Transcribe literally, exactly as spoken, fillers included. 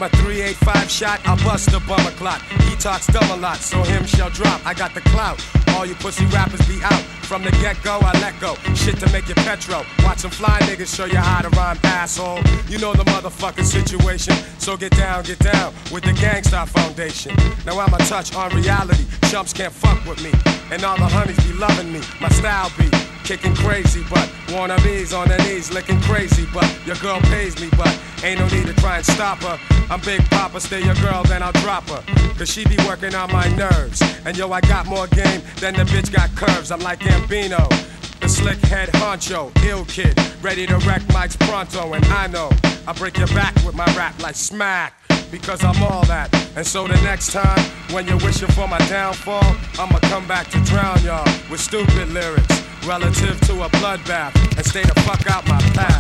my three eighty-five shot, I'll bust a bummer clot. He talks dumb a lot, so him shall drop. I got the clout. All you pussy rappers be out. From the get-go, I let go. Shit to make you petro. Watch some fly niggas show you how to rhyme, asshole. You know the motherfucking situation. So get down, get down with the Gangstar Foundation. Now I'm a touch on reality. Chumps can't fuck with me. And all the honeys be loving me. My style be kicking crazy, but wannabes on their knees licking crazy. But your girl pays me, but ain't no need to try and stop her. I'm Big Papa, stay your girl, then I'll drop her. Cause she be working on my nerves. And yo, I got more game than the bitch got curves. I'm like Gambino, the slick head honcho, ill kid, ready to wreck mics pronto. And I know I break your back with my rap like smack, because I'm all that. And so the next time when you're wishing for my downfall, I'ma come back to drown y'all with stupid lyrics relative to a bloodbath and stay the fuck out my path.